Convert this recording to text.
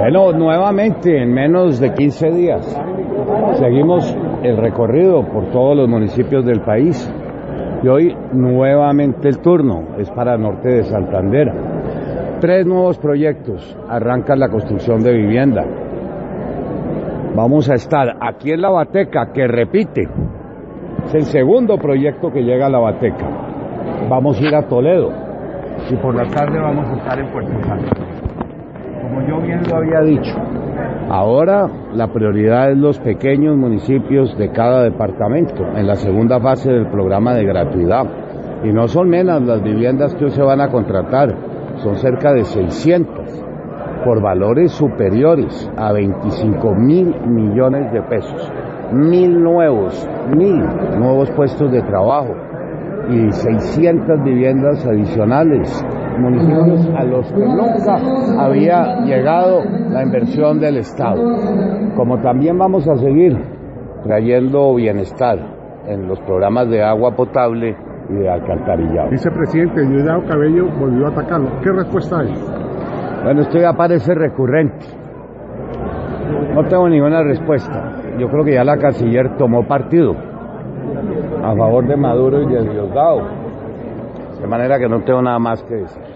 Bueno, nuevamente en menos de 15 días seguimos el recorrido por todos los municipios del país y hoy nuevamente el turno es para Norte de Santander. 3 nuevos proyectos, arranca la construcción de vivienda. Vamos a estar aquí en La Bateca, que repite, es el segundo proyecto que llega a La Bateca. Vamos a ir a Toledo y por la tarde vamos a estar en Puerto Santo. Como yo bien lo había dicho, ahora la prioridad es los pequeños municipios de cada departamento en la segunda fase del programa de gratuidad. Y no son menos las viviendas que hoy se van a contratar, son cerca de 600 por valores superiores a 25.000 millones de pesos. 1.000 nuevos puestos de trabajo y 600 viviendas adicionales, municipios a los que nunca había llegado la inversión del Estado. Como también vamos a seguir trayendo bienestar en los programas de agua potable y de alcantarillado. Vicepresidente, Diosdado Cabello volvió a atacarlo. ¿Qué respuesta hay? Bueno, esto ya parece recurrente. No tengo ninguna respuesta. Yo creo que ya la canciller tomó partido a favor de Maduro y de Diosdado. De manera que no tengo nada más que decir.